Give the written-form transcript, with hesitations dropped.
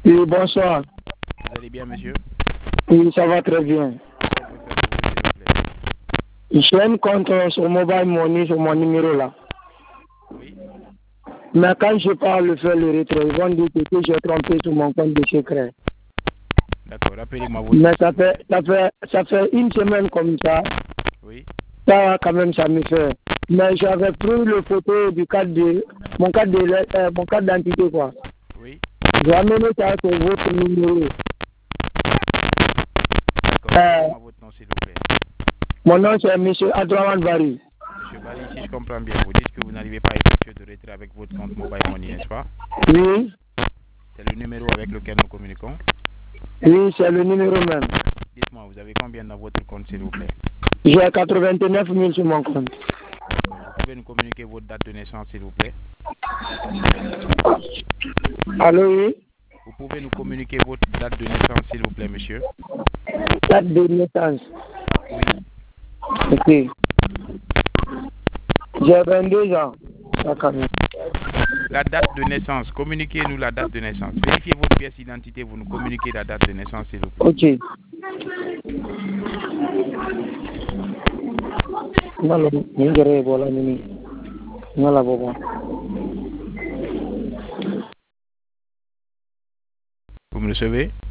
Oui, bonsoir. Vous allez bien, monsieur? Oui, ça va très bien. J'ai un compte sur Mobile Money sur mon numéro là. Oui. Mais quand je parle de faire le retrait, ils vont dire que j'ai trompé sur mon compte de secret. D'accord, rappelez-moi votre... Mais ça fait une semaine comme ça. Oui. Ça, quand même, ça me fait. Mais j'avais pris le photo du cadre de mon cadre d'identité, quoi. Oui. J'ai amené ça sur votre numéro. D'accord, rappelez-moi votre nom, s'il vous plaît. Mon nom, c'est M. Adraman Bari. Monsieur Bari, si je comprends bien, vous dites que vous n'arrivez pas à effectuer de retrait avec votre compte Mobile Money, n'est-ce pas? Oui. C'est le numéro avec lequel nous communiquons? Oui, c'est le numéro même. Dites-moi, vous avez combien dans votre compte, s'il vous plaît? J'ai 89 000 sur mon compte. D'accord, vous pouvez nous communiquer votre date de naissance, s'il vous plaît? Allô, oui? Vous pouvez nous communiquer votre date de naissance, s'il vous plaît, monsieur? Date de naissance. Oui. Ok. J'ai 22 ans. D'accord. La date de naissance, communiquez-nous la date de naissance. Vérifiez votre pièce d'identité, vous nous communiquez la date de naissance, s'il vous plaît. Ok. Vous me recevez?